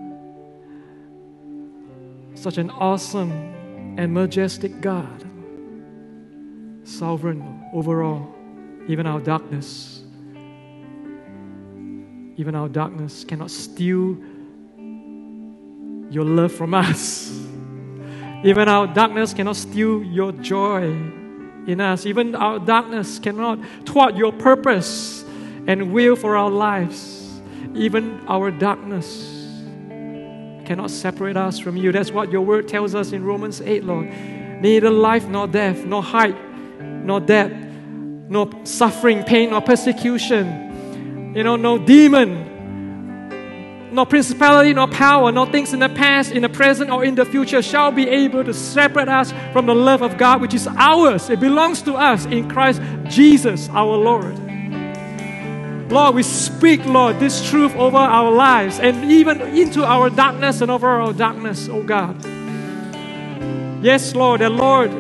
Such an awesome and majestic God, sovereign over all, even our darkness. Even our darkness cannot steal your love from us. Even our darkness cannot steal your joy in us. Even our darkness cannot thwart your purpose and will for our lives. Even our darkness cannot separate us from you. That's what your word tells us in Romans 8, Lord. Neither life nor death, nor height, nor depth, nor suffering, pain, nor persecution, no demon, nor principality, nor power, nor things in the past, in the present, or in the future shall be able to separate us from the love of God, which is ours. It belongs to us in Christ Jesus our Lord. Lord, we speak, Lord, this truth over our lives and even into our darkness and over our darkness, oh God. Yes, Lord, and Lord,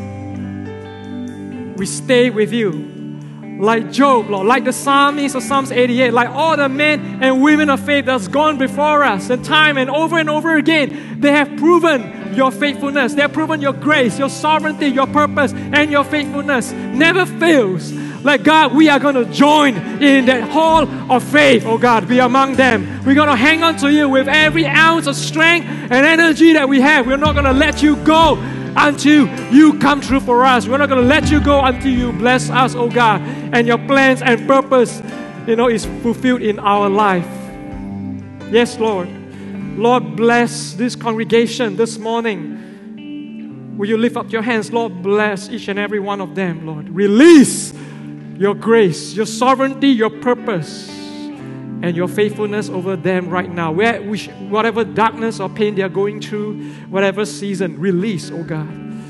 we stay with you. Like Job, Lord, like the psalmist of Psalms 88, like all the men and women of faith that's gone before us, and time and over again, they have proven your faithfulness. They have proven your grace, your sovereignty, your purpose, and your faithfulness never fails. Like God, we are going to join in that hall of faith, oh God, be among them. We're going to hang on to you with every ounce of strength and energy that we have. We're not going to let you go until you come true for us. We're not going to let you go until you bless us, oh God, and your plans and purpose, is fulfilled in our life. Yes, Lord. Lord, bless this congregation this morning. Will you lift up your hands? Lord, bless each and every one of them, Lord. Release your grace, your sovereignty, your purpose, and your faithfulness over them right now. Whatever darkness or pain they are going through, whatever season, release, oh God.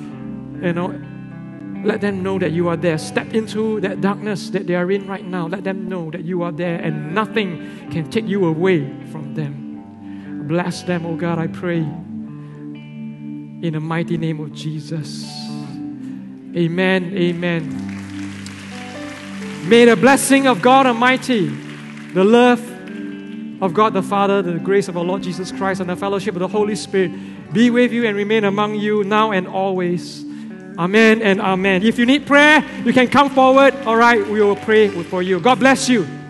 Let them know that you are there. Step into that darkness that they are in right now. Let them know that you are there and nothing can take you away from them. Bless them, oh God, I pray. In the mighty name of Jesus. Amen, amen. May the blessing of God Almighty, the love of God the Father, the grace of our Lord Jesus Christ, and the fellowship of the Holy Spirit be with you and remain among you now and always. Amen and amen. If you need prayer, you can come forward. All right, we will pray for you. God bless you.